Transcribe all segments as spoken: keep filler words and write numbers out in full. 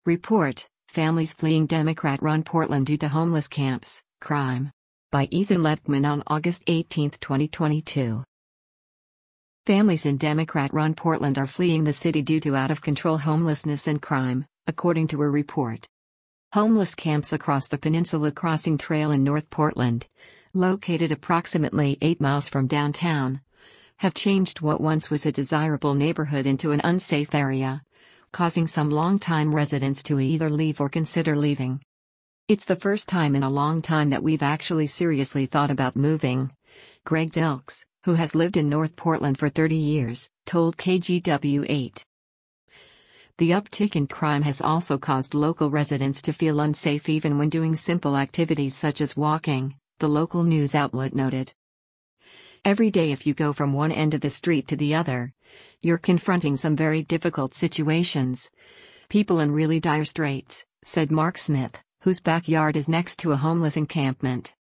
Report: Families fleeing Democrat-run Portland due to homeless camps, crime. By Ethan Letman on August eighteenth, twenty twenty-two. Families in Democrat-run Portland are fleeing the city due to out-of-control homelessness and crime, according to a report. Homeless camps across the Peninsula Crossing Trail in North Portland, located approximately eight miles from downtown, have changed what once was a desirable neighborhood into an unsafe area, causing some longtime residents to either leave or consider leaving. It's the first time in a long time that we've actually seriously thought about moving, Greg Dilks, who has lived in North Portland for thirty years, told K G W eight. The uptick in crime has also caused local residents to feel unsafe even when doing simple activities such as walking, the local news outlet noted. Every day, if you go from one end of the street to the other, you're confronting some very difficult situations. People in really dire straits, said Mark Smith, whose backyard is next to a homeless encampment.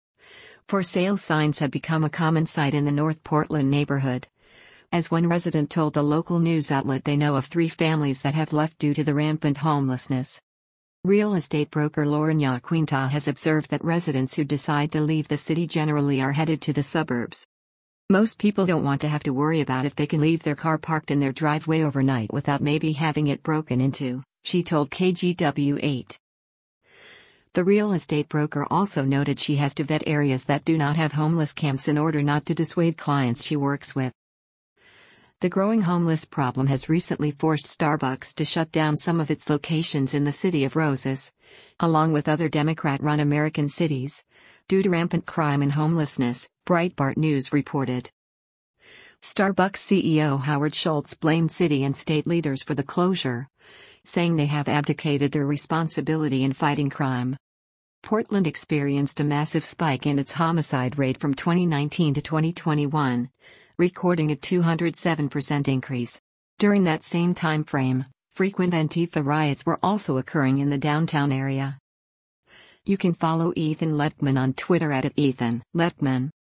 For sale signs have become a common sight in the North Portland neighborhood. As one resident told the local news outlet, they know of three families that have left due to the rampant homelessness. Real estate broker Lauren Yaquinta has observed that residents who decide to leave the city generally are headed to the suburbs. Most people don't want to have to worry about if they can leave their car parked in their driveway overnight without maybe having it broken into, she told K G W eight. The real estate broker also noted she has to vet areas that do not have homeless camps in order not to dissuade clients she works with. The growing homeless problem has recently forced Starbucks to shut down some of its locations in the City of Roses, along with other Democrat-run American cities, due to rampant crime and homelessness, Breitbart News reported. Starbucks C E O Howard Schultz blamed city and state leaders for the closure, saying they have abdicated their responsibility in fighting crime. Portland experienced a massive spike in its homicide rate from twenty nineteen to twenty twenty-one, recording a two hundred seven percent increase. During that same time frame, frequent Antifa riots were also occurring in the downtown area. You can follow Ethan Letman on Twitter at Ethan Letman.